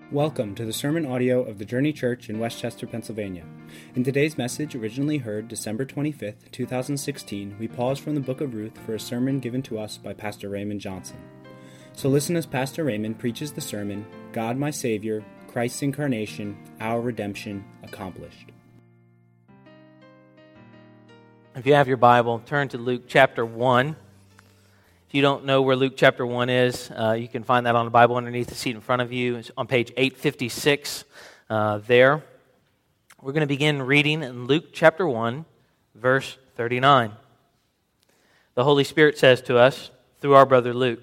Welcome to the sermon audio of the Journey Church in Westchester, Pennsylvania. In today's message, originally heard December 25th, 2016, we pause from the book of Ruth for a sermon given to us by Pastor Raymond Johnson. So listen as Pastor Raymond preaches the sermon, God my Savior, Christ's Incarnation, Our Redemption Accomplished. If you have your Bible, turn to Luke chapter 1. If you don't know where Luke chapter 1 is, you can find that on the Bible underneath the seat in front of you. It's on page 856 there. We're going to begin reading in Luke chapter 1, verse 39. The Holy Spirit says to us through our brother Luke,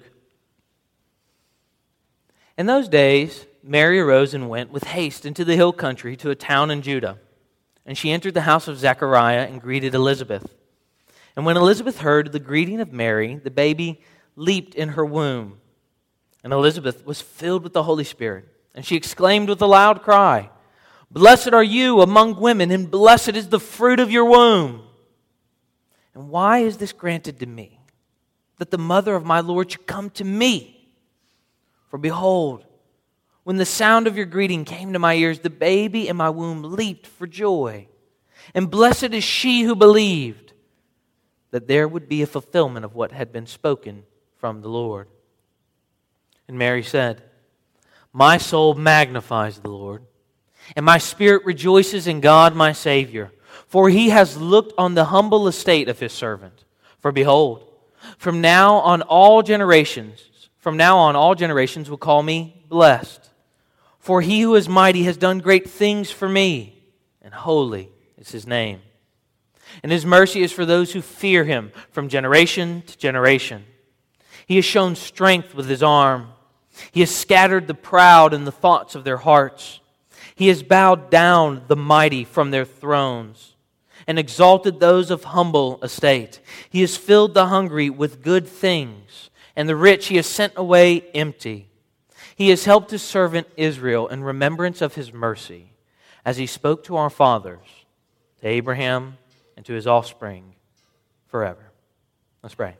"In those days, Mary arose and went with haste into the hill country to a town in Judah. And she entered the house of Zechariah and greeted Elizabeth. And when Elizabeth heard the greeting of Mary, the baby leaped in her womb. And Elizabeth was filled with the Holy Spirit. And she exclaimed with a loud cry, 'Blessed are you among women, and blessed is the fruit of your womb. And why is this granted to me, that the mother of my Lord should come to me? For behold, when the sound of your greeting came to my ears, the baby in my womb leaped for joy. And blessed is she who believed that there would be a fulfillment of what had been spoken from the Lord.' And Mary said, 'My soul magnifies the Lord, and my spirit rejoices in God my Savior, for He has looked on the humble estate of His servant. For behold, from now on all generations will call me blessed. For He who is mighty has done great things for me, and holy is His name. And His mercy is for those who fear Him from generation to generation. He has shown strength with His arm. He has scattered the proud in the thoughts of their hearts. He has bowed down the mighty from their thrones and exalted those of humble estate. He has filled the hungry with good things, and the rich He has sent away empty. He has helped His servant Israel in remembrance of His mercy, as He spoke to our fathers, to Abraham, and to his offspring forever." Let's pray.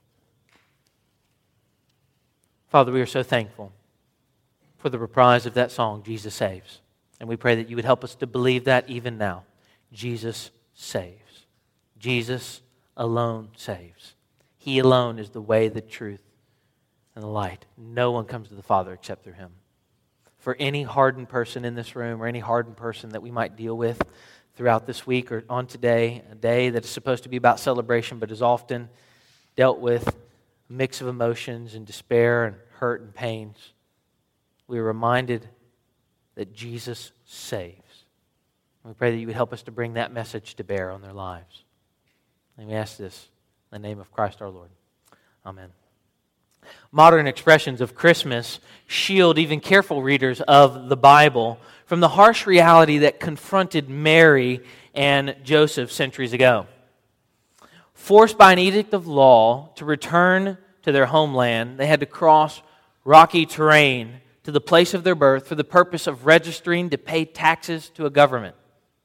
Father, we are so thankful for the reprise of that song, Jesus Saves. And we pray that you would help us to believe that even now. Jesus saves. Jesus alone saves. He alone is the way, the truth, and the light. No one comes to the Father except through Him. For any hardened person in this room or any hardened person that we might deal with throughout this week or on today, a day that is supposed to be about celebration but is often dealt with a mix of emotions and despair and hurt and pains, we are reminded that Jesus saves. We pray that you would help us to bring that message to bear on their lives. And we ask this in the name of Christ our Lord. Amen. Modern expressions of Christmas shield even careful readers of the Bible from the harsh reality that confronted Mary and Joseph centuries ago. Forced by an edict of law to return to their homeland, they had to cross rocky terrain to the place of their birth for the purpose of registering to pay taxes to a government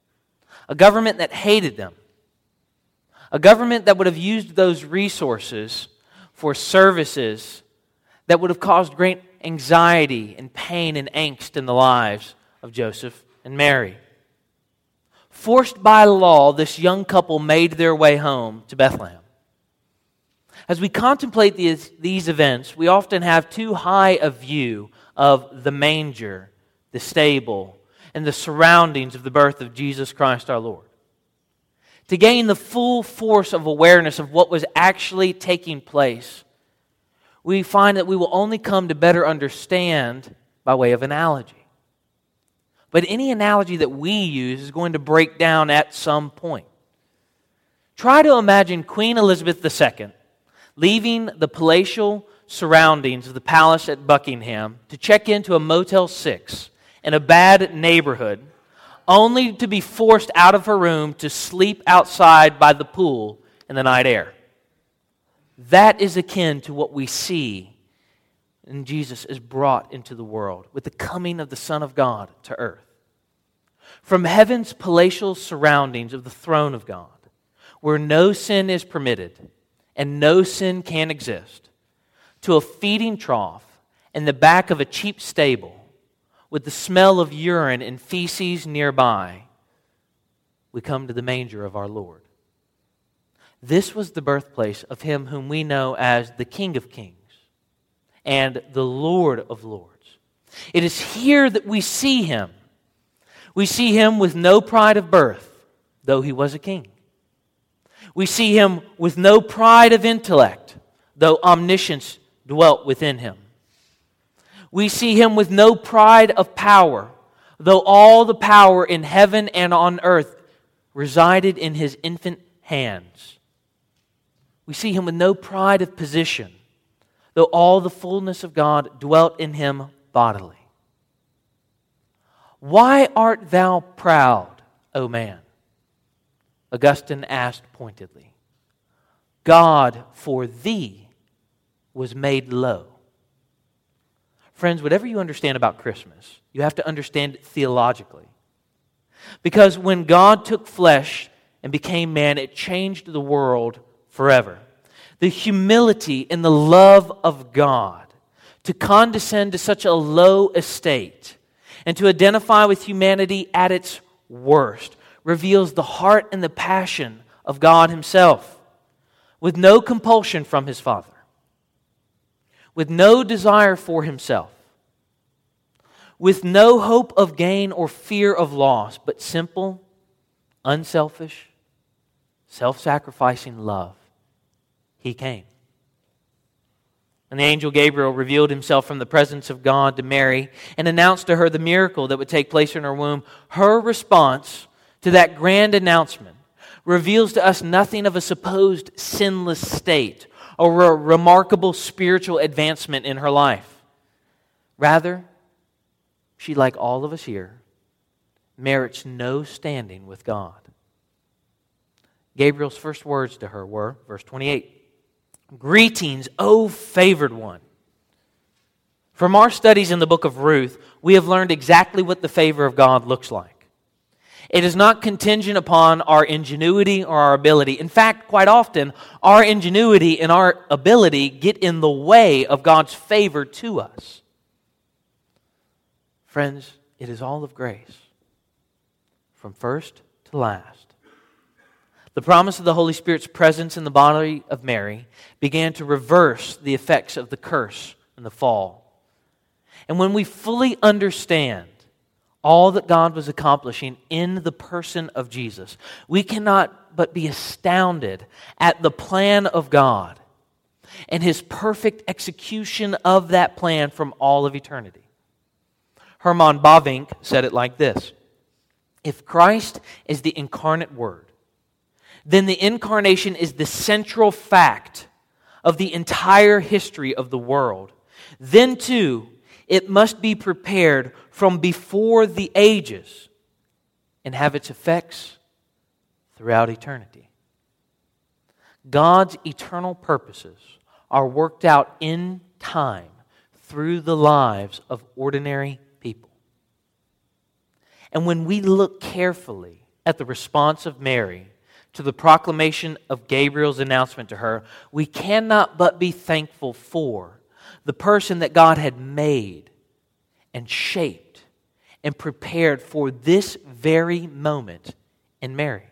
that hated them, a government that would have used those resources for services that would have caused great anxiety and pain and angst in the lives of Joseph and Mary. Forced by law, this young couple made their way home to Bethlehem. As we contemplate these events, we often have too high a view of the manger, the stable, and the surroundings of the birth of Jesus Christ our Lord. To gain the full force of awareness of what was actually taking place, we find that we will only come to better understand by way of analogy. But any analogy that we use is going to break down at some point. Try to imagine Queen Elizabeth II leaving the palatial surroundings of the palace at Buckingham to check into a Motel 6 in a bad neighborhood, only to be forced out of her room to sleep outside by the pool in the night air. That is akin to what we see when Jesus is brought into the world with the coming of the Son of God to earth. From heaven's palatial surroundings of the throne of God, where no sin is permitted and no sin can exist, to a feeding trough in the back of a cheap stable with the smell of urine and feces nearby, we come to the manger of our Lord. This was the birthplace of Him whom we know as the King of Kings and the Lord of Lords. It is here that we see Him. We see Him with no pride of birth, though He was a king. We see Him with no pride of intellect, though omniscience dwelt within Him. We see Him with no pride of power, though all the power in heaven and on earth resided in His infant hands. We see Him with no pride of position, though all the fullness of God dwelt in Him bodily. Why art thou proud, O man? Augustine asked pointedly. God for thee was made low. Friends, whatever you understand about Christmas, you have to understand it theologically. Because when God took flesh and became man, it changed the world forever. The humility and the love of God to condescend to such a low estate and to identify with humanity at its worst reveals the heart and the passion of God Himself, with no compulsion from His Father, with no desire for Himself, with no hope of gain or fear of loss, but simple, unselfish, self-sacrificing love. He came. And the angel Gabriel revealed himself from the presence of God to Mary and announced to her the miracle that would take place in her womb. Her response to that grand announcement reveals to us nothing of a supposed sinless state or a remarkable spiritual advancement in her life. Rather, she, like all of us here, merits no standing with God. Gabriel's first words to her were, verse 28, "Greetings, O favored one." From our studies in the book of Ruth, we have learned exactly what the favor of God looks like. It is not contingent upon our ingenuity or our ability. In fact, quite often, our ingenuity and our ability get in the way of God's favor to us. Friends, it is all of grace, from first to last. The promise of the Holy Spirit's presence in the body of Mary began to reverse the effects of the curse and the fall. And when we fully understand all that God was accomplishing in the person of Jesus, we cannot but be astounded at the plan of God and His perfect execution of that plan from all of eternity. Herman Bavinck said it like this: if Christ is the incarnate Word, then the incarnation is the central fact of the entire history of the world. Then too, it must be prepared from before the ages and have its effects throughout eternity. God's eternal purposes are worked out in time through the lives of ordinary people. And when we look carefully at the response of Mary to the proclamation of Gabriel's announcement to her, we cannot but be thankful for the person that God had made and shaped and prepared for this very moment in Mary.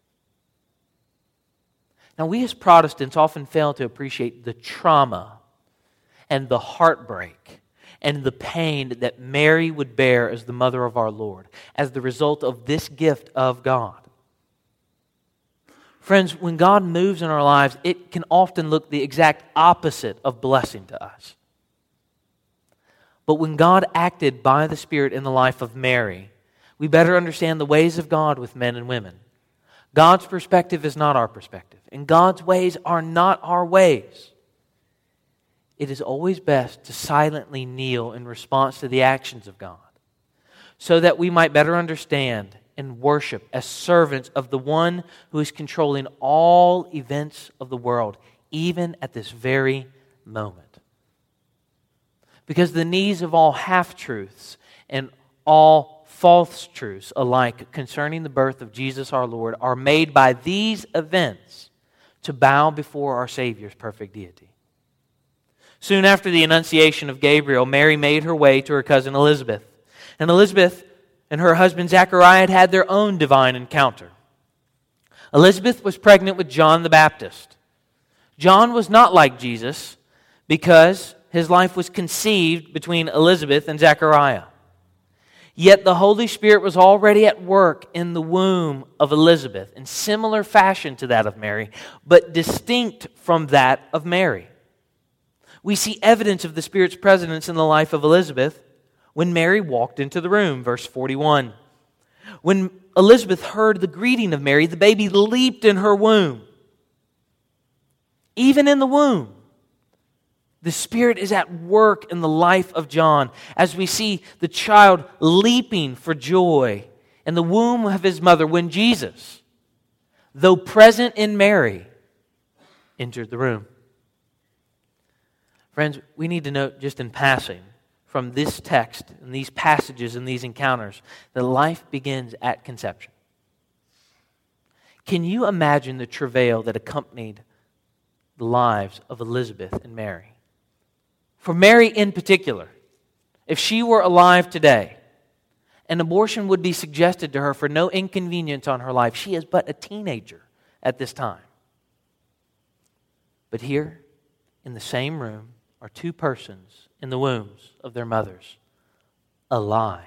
Now, we as Protestants often fail to appreciate the trauma and the heartbreak and the pain that Mary would bear as the mother of our Lord as the result of this gift of God. Friends, when God moves in our lives, it can often look the exact opposite of blessing to us. But when God acted by the Spirit in the life of Mary, we better understand the ways of God with men and women. God's perspective is not our perspective, and God's ways are not our ways. It is always best to silently kneel in response to the actions of God, so that we might better understand and worship as servants of the one who is controlling all events of the world, even at this very moment. Because the needs of all half-truths and all false truths alike concerning the birth of Jesus our Lord are made by these events to bow before our Savior's perfect deity. Soon after the annunciation of Gabriel, Mary made her way to her cousin Elizabeth. And Elizabeth and her husband Zechariah had had their own divine encounter. Elizabeth was pregnant with John the Baptist. John was not like Jesus because his life was conceived between Elizabeth and Zechariah. Yet the Holy Spirit was already at work in the womb of Elizabeth in similar fashion to that of Mary, but distinct from that of Mary. We see evidence of the Spirit's presence in the life of Elizabeth when Mary walked into the room, verse 41. When Elizabeth heard the greeting of Mary, the baby leaped in her womb. Even in the womb, the Spirit is at work in the life of John as we see the child leaping for joy in the womb of his mother when Jesus, though present in Mary, entered the room. Friends, we need to note just in passing from this text and these passages and these encounters that life begins at conception. Can you imagine the travail that accompanied the lives of Elizabeth and Mary? For Mary in particular, if she were alive today, an abortion would be suggested to her for no inconvenience on her life. She is but a teenager at this time. But here, in the same room, are two persons in the wombs of their mothers, alive.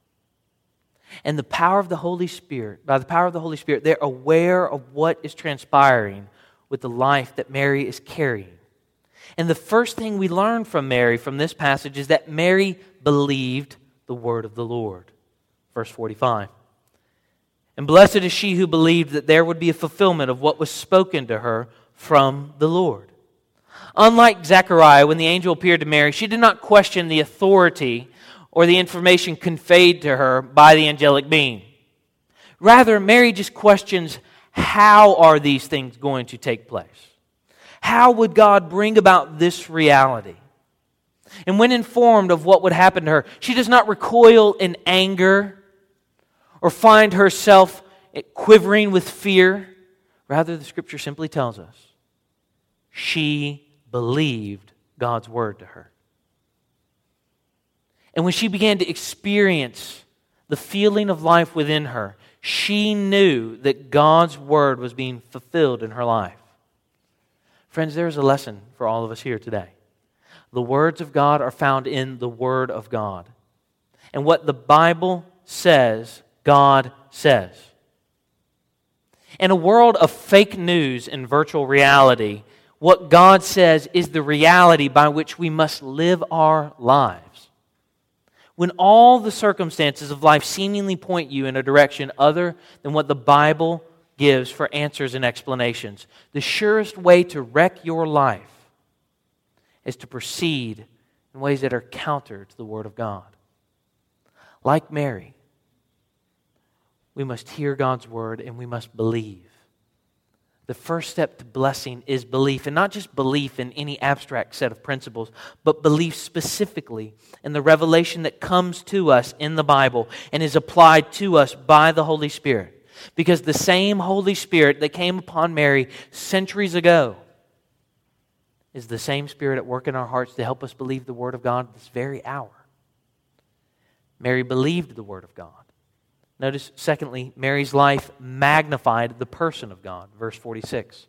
And the power of the Holy Spirit, by the power of the Holy Spirit, they're aware of what is transpiring with the life that Mary is carrying. And the first thing we learn from Mary from this passage is that Mary believed the word of the Lord. Verse 45. And blessed is she who believed that there would be a fulfillment of what was spoken to her from the Lord. Unlike Zechariah, when the angel appeared to Mary, she did not question the authority or the information conveyed to her by the angelic being. Rather, Mary just questions, how are these things going to take place? How would God bring about this reality? And when informed of what would happen to her, she does not recoil in anger or find herself quivering with fear. Rather, the Scripture simply tells us she believed God's word to her. And when she began to experience the feeling of life within her, she knew that God's word was being fulfilled in her life. Friends, there is a lesson for all of us here today. The words of God are found in the Word of God. And what the Bible says, God says. In a world of fake news and virtual reality, what God says is the reality by which we must live our lives. When all the circumstances of life seemingly point you in a direction other than what the Bible gives for answers and explanations, the surest way to wreck your life is to proceed in ways that are counter to the Word of God. Like Mary, we must hear God's Word and we must believe. The first step to blessing is belief, and not just belief in any abstract set of principles, but belief specifically in the revelation that comes to us in the Bible and is applied to us by the Holy Spirit. Because the same Holy Spirit that came upon Mary centuries ago is the same Spirit at work in our hearts to help us believe the Word of God this very hour. Mary believed the Word of God. Notice, secondly, Mary's life magnified the person of God. Verse 46.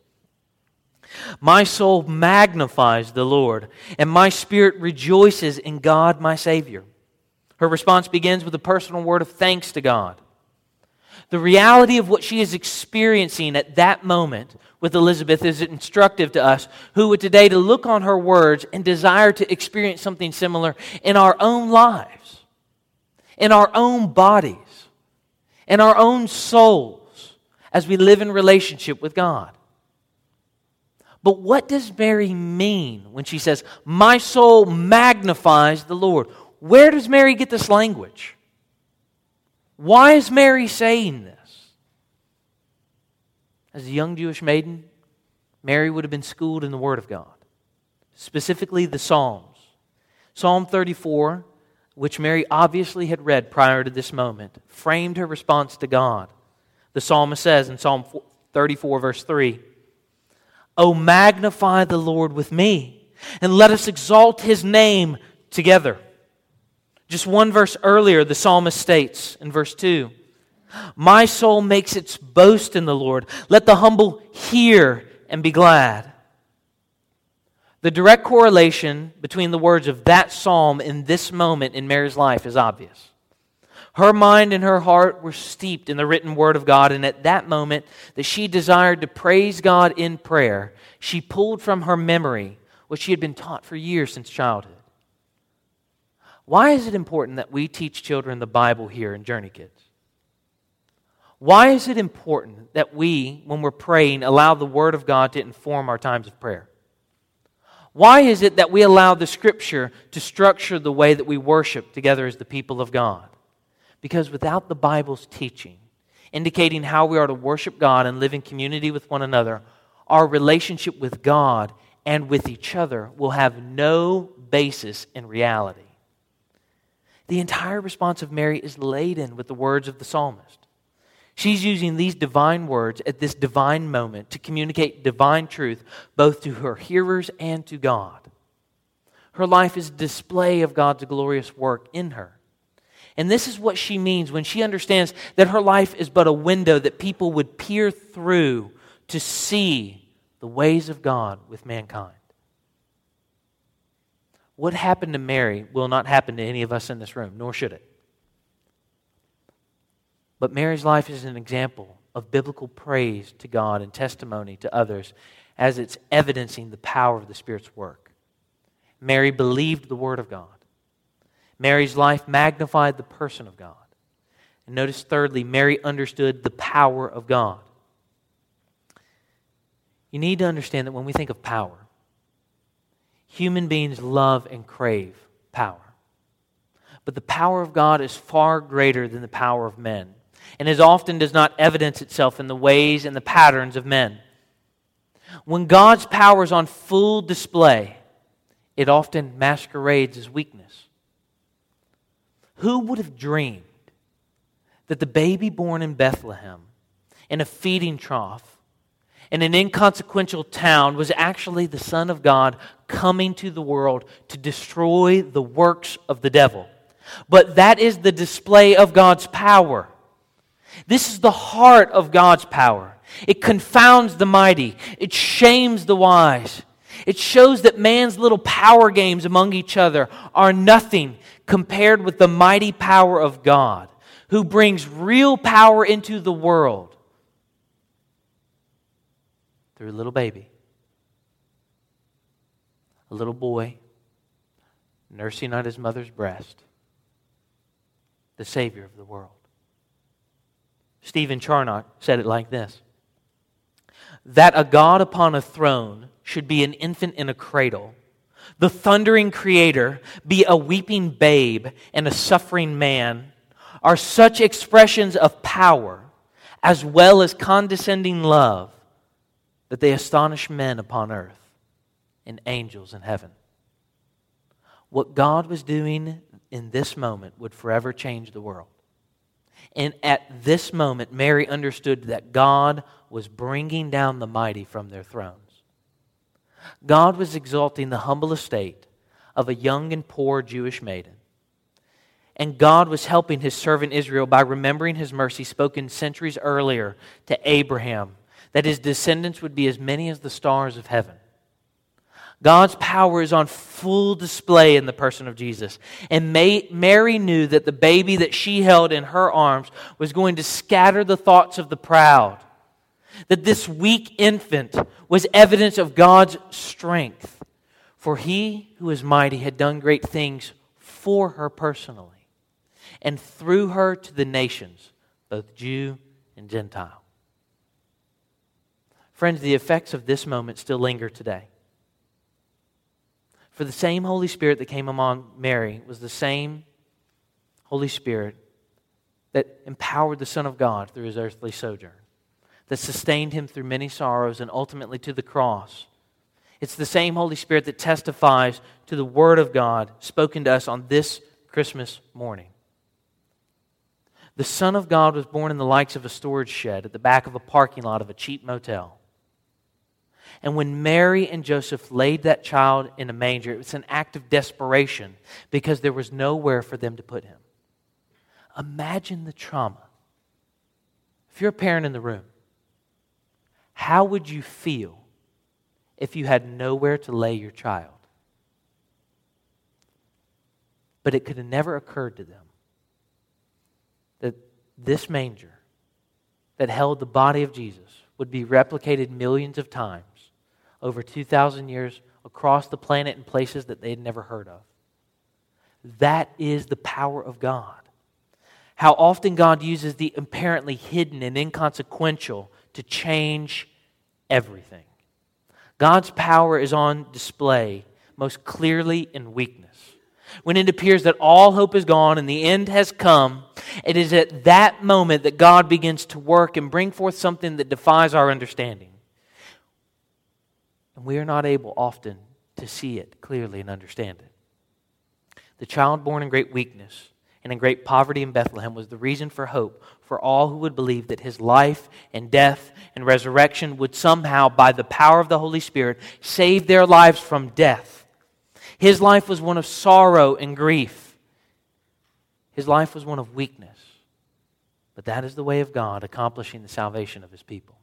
My soul magnifies the Lord, and my spirit rejoices in God my Savior. Her response begins with a personal word of thanks to God. The reality of what she is experiencing at that moment with Elizabeth is instructive to us who would today to look on her words and desire to experience something similar in our own lives, in our own bodies, in our own souls as we live in relationship with God. But what does Mary mean when she says, my soul magnifies the Lord? Where does Mary get this language? Why is Mary saying this? As a young Jewish maiden, Mary would have been schooled in the Word of God, specifically the Psalms. Psalm 34, which Mary obviously had read prior to this moment, framed her response to God. The psalmist says in Psalm 34, verse 3, "O magnify the Lord with me, and let us exalt His name together." Just one verse earlier, the psalmist states in verse 2, "My soul makes its boast in the Lord. Let the humble hear and be glad." The direct correlation between the words of that psalm and this moment in Mary's life is obvious. Her mind and her heart were steeped in the written word of God, and at that moment that she desired to praise God in prayer, she pulled from her memory what she had been taught for years since childhood. Why is it important that we teach children the Bible here in Journey Kids? Why is it important that we, when we're praying, allow the Word of God to inform our times of prayer? Why is it that we allow the Scripture to structure the way that we worship together as the people of God? Because without the Bible's teaching, indicating how we are to worship God and live in community with one another, our relationship with God and with each other will have no basis in reality. The entire response of Mary is laden with the words of the psalmist. She's using these divine words at this divine moment to communicate divine truth both to her hearers and to God. Her life is a display of God's glorious work in her. And this is what she means when she understands that her life is but a window that people would peer through to see the ways of God with mankind. What happened to Mary will not happen to any of us in this room, nor should it. But Mary's life is an example of biblical praise to God and testimony to others as it's evidencing the power of the Spirit's work. Mary believed the Word of God. Mary's life magnified the person of God. And notice thirdly, Mary understood the power of God. You need to understand that when we think of power, human beings love and crave power. But the power of God is far greater than the power of men, and as often does not evidence itself in the ways and the patterns of men. When God's power is on full display, it often masquerades as weakness. Who would have dreamed that the baby born in Bethlehem, in a feeding trough, in an inconsequential town, was actually the Son of God coming to the world to destroy the works of the devil? But that is the display of God's power. This is the heart of God's power. It confounds the mighty. It shames the wise. It shows that man's little power games among each other are nothing compared with the mighty power of God, who brings real power into the world through a little baby, a little boy nursing on his mother's breast, the Savior of the world. Stephen Charnock said it like this: that a God upon a throne should be an infant in a cradle, the thundering Creator be a weeping babe and a suffering man, are such expressions of power as well as condescending love that they astonish men upon earth and angels in heaven. What God was doing in this moment would forever change the world. And at this moment, Mary understood that God was bringing down the mighty from their thrones. God was exalting the humble estate of a young and poor Jewish maiden. And God was helping His servant Israel by remembering His mercy spoken centuries earlier to Abraham, that his descendants would be as many as the stars of heaven. God's power is on full display in the person of Jesus. And Mary knew that the baby that she held in her arms was going to scatter the thoughts of the proud. That this weak infant was evidence of God's strength. For He who is mighty had done great things for her personally, and through her to the nations, both Jew and Gentile. Friends, the effects of this moment still linger today. For the same Holy Spirit that came among Mary was the same Holy Spirit that empowered the Son of God through His earthly sojourn, that sustained Him through many sorrows and ultimately to the cross. It's the same Holy Spirit that testifies to the Word of God spoken to us on this Christmas morning. The Son of God was born in the likes of a storage shed at the back of a parking lot of a cheap motel. And when Mary and Joseph laid that child in a manger, it was an act of desperation because there was nowhere for them to put him. Imagine the trauma. If you're a parent in the room, how would you feel if you had nowhere to lay your child? But it could have never occurred to them that this manger that held the body of Jesus would be replicated millions of times over 2,000 years across the planet in places that they had never heard of. That is the power of God. How often God uses the apparently hidden and inconsequential to change everything. God's power is on display most clearly in weakness. When it appears that all hope is gone and the end has come, it is at that moment that God begins to work and bring forth something that defies our understanding. And we are not able often to see it clearly and understand it. The child born in great weakness and in great poverty in Bethlehem was the reason for hope for all who would believe that his life and death and resurrection would somehow, by the power of the Holy Spirit, save their lives from death. His life was one of sorrow and grief. His life was one of weakness. But that is the way of God accomplishing the salvation of His people.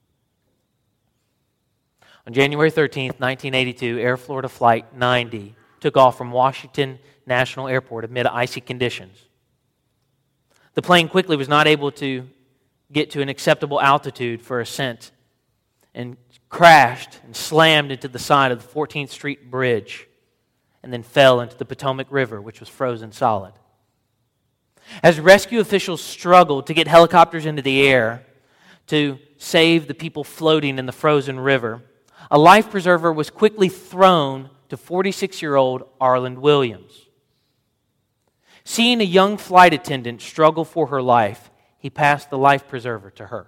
On January 13th, 1982, Air Florida Flight 90 took off from Washington National Airport amid icy conditions. The plane quickly was not able to get to an acceptable altitude for ascent and crashed and slammed into the side of the 14th Street Bridge and then fell into the Potomac River, which was frozen solid. As rescue officials struggled to get helicopters into the air to save the people floating in the frozen river, a life preserver was quickly thrown to 46-year-old Arland Williams. Seeing a young flight attendant struggle for her life, he passed the life preserver to her.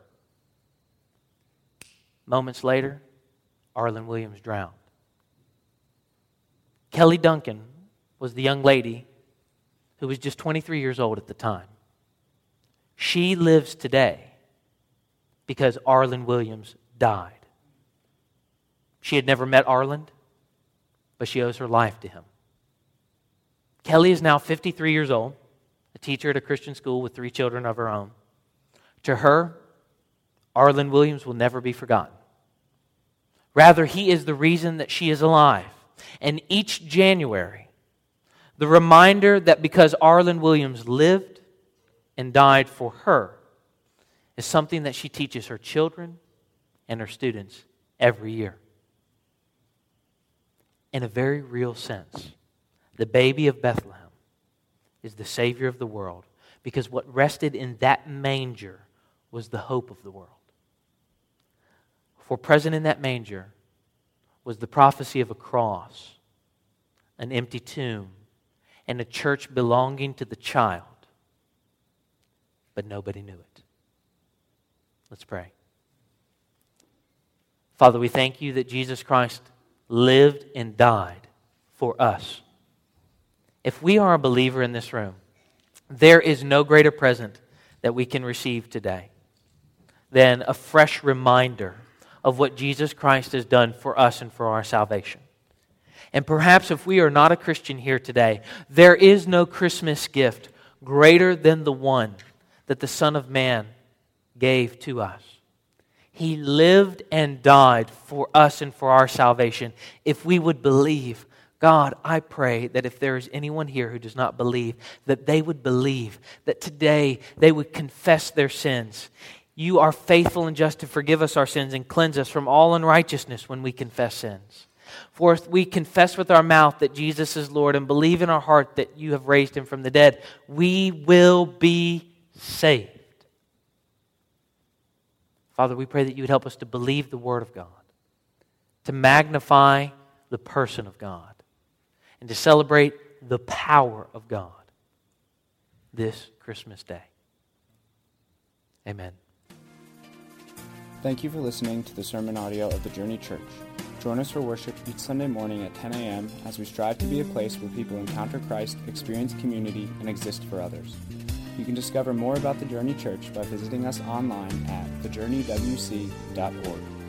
Moments later, Arland Williams drowned. Kelly Duncan was the young lady who was just 23 years old at the time. She lives today because Arland Williams died. She had never met Arland, but she owes her life to him. Kelly is now 53 years old, a teacher at a Christian school with 3 children of her own. To her, Arland Williams will never be forgotten. Rather, he is the reason that she is alive. And each January, the reminder that because Arland Williams lived and died for her is something that she teaches her children and her students every year. In a very real sense, the baby of Bethlehem is the Savior of the world because what rested in that manger was the hope of the world. For present in that manger was the prophecy of a cross, an empty tomb, and a church belonging to the child. But nobody knew it. Let's pray. Father, we thank you that Jesus Christ lived and died for us. If we are a believer in this room, there is no greater present that we can receive today than a fresh reminder of what Jesus Christ has done for us and for our salvation. And perhaps if we are not a Christian here today, there is no Christmas gift greater than the one that the Son of Man gave to us. He lived and died for us and for our salvation. If we would believe, God, I pray that if there is anyone here who does not believe, that they would believe, that today they would confess their sins. You are faithful and just to forgive us our sins and cleanse us from all unrighteousness when we confess sins. For if we confess with our mouth that Jesus is Lord and believe in our heart that you have raised him from the dead, we will be saved. Father, we pray that you would help us to believe the Word of God, to magnify the person of God, and to celebrate the power of God this Christmas day. Amen. Thank you for listening to the sermon audio of the Journey Church. Join us for worship each Sunday morning at 10 a.m. as we strive to be a place where people encounter Christ, experience community, and exist for others. You can discover more about the Journey Church by visiting us online at thejourneywc.org.